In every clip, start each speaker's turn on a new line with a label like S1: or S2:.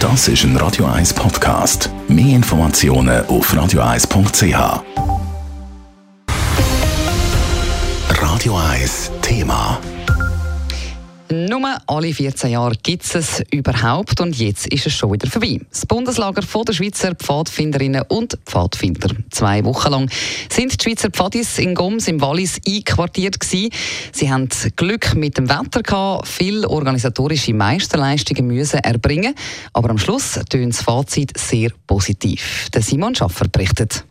S1: Das ist ein Radio 1 Podcast. Mehr Informationen auf radio1.ch. Radio 1 Thema.
S2: Nur alle 14 Jahre gibt es überhaupt und jetzt ist es schon wieder vorbei. Das Bundeslager der Schweizer Pfadfinderinnen und Pfadfinder. 2 Wochen lang sind die Schweizer Pfadis in Goms im Wallis einquartiert gewesen. Sie haben Glück mit dem Wetter gehabt, viele organisatorische Meisterleistungen müssen erbringen, aber am Schluss tönt das Fazit sehr positiv. Der Simon Schaffer berichtet.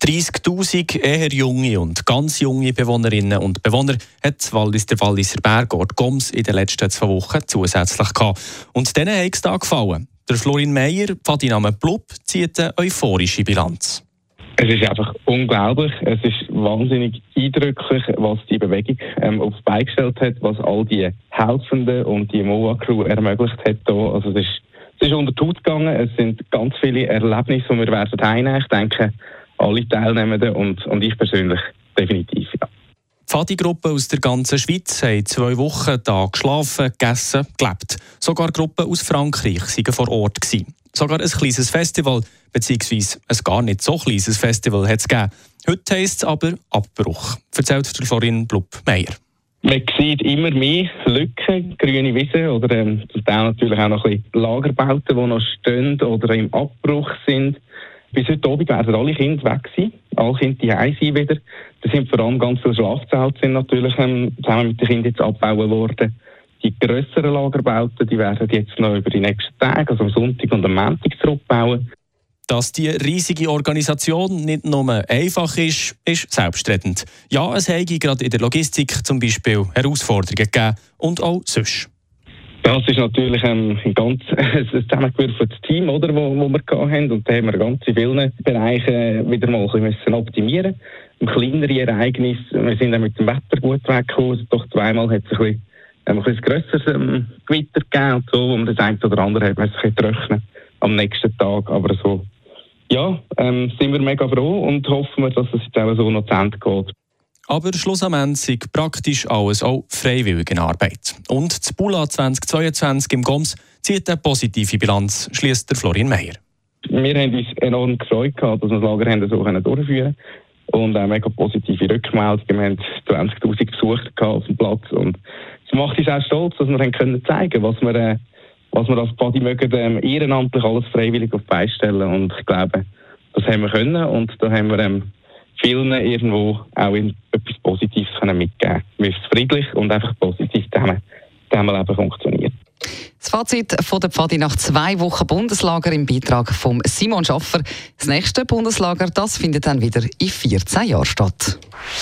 S3: 30'000 eher junge und ganz junge Bewohnerinnen und Bewohner hat der Walliser Bergort Goms in den letzten 2 Wochen zusätzlich gehabt. Und denen hat es da gefallen. Der Florin Meyer, Pfadiname Blub, zieht eine euphorische Bilanz.
S4: Es ist einfach unglaublich. Es ist wahnsinnig eindrücklich, was die Bewegung auf die Beine gestellt hat, was all die Helfenden und die MOA-Crew ermöglicht hat. Also es ist unter die Haut gegangen. Es sind ganz viele Erlebnisse, die wir werden heimnehmen. Ich denke, alle Teilnehmenden und ich persönlich definitiv, ja.
S3: Die Pfadi-Gruppen aus der ganzen Schweiz haben 2 Wochen da geschlafen, gegessen, gelebt. Sogar Gruppen aus Frankreich waren vor Ort gewesen. Sogar ein kleines Festival, beziehungsweise ein gar nicht so kleines Festival hat es gegeben. Heute heisst es aber Abbruch, erzählt der Florin Blub-Meyer.
S4: Man sieht immer mehr Lücken, grüne Wiesen oder zum Teil natürlich auch noch ein bisschen Lagerbauten, die noch stehen oder im Abbruch sind. Bis heute Abend werden alle Kinder weg sein, alle Kinder die heim sein wieder. Da sind vor allem ganz viele Schlafzelte sind natürlich zusammen mit den Kindern jetzt abgebaut worden. Die grösseren Lagerbauten, die werden jetzt noch über die nächsten Tage, also am Sonntag und am Montag zurückbauen.
S3: Dass die riesige Organisation nicht nur einfach ist, ist selbstredend. Ja, es hätte gerade in der Logistik zum Beispiel Herausforderungen gegeben und auch sonst.
S4: Das ist natürlich ein ganz zusammengewürfeltes Team, oder, wo wir hatten. Und da haben wir ganz in vielen Bereichen wieder mal ein bisschen optimieren müssen. Kleinere Ereignisse, wir sind auch mit dem Wetter gut weggekommen. Doch 2-mal hat es ein bisschen grösseres Gewitter gegeben, so, wo man das eine oder andere hat man sich trocknen am nächsten Tag. Aber so, ja, sind wir mega froh und hoffen wir, dass es jetzt auch so noch zu Ende geht.
S3: Aber schlussendlich ist praktisch alles auch freiwillige Arbeit. Und das Bula 2022 im Goms zieht eine positive Bilanz, schliesst der Florin Meyer.
S4: Wir haben uns enorm gefreut, dass wir das Lager so durchführen können. Und mega positive Rückmeldungen. Wir haben 20'000 Besucher auf dem Platz. Und es macht uns auch stolz, dass wir können zeigen können, was wir als Pfadi mögen, ehrenamtlich alles freiwillig auf die Beine stellen. Und ich glaube, das haben wir können. Und da haben wir vielen irgendwo auch etwas Positives mitgeben. Wir sind friedlich und einfach positiv zusammenleben funktioniert.
S2: Das Fazit von der Pfadi nach 2 Wochen Bundeslager im Beitrag von Simon Schaffer. Das nächste Bundeslager, das findet dann wieder in 14 Jahren statt.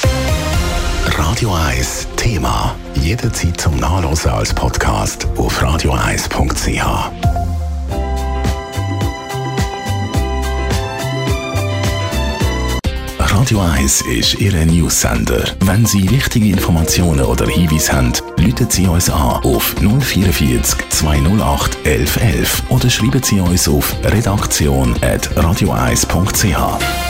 S1: Radio 1 Thema. Jederzeit zum Nachlesen als Podcast auf radio1.ch. Radio 1 ist Ihr News-Sender. Wenn Sie wichtige Informationen oder Hinweise haben, rufen Sie uns an auf 044 208 1111 oder schreiben Sie uns auf redaktion@radio1.ch.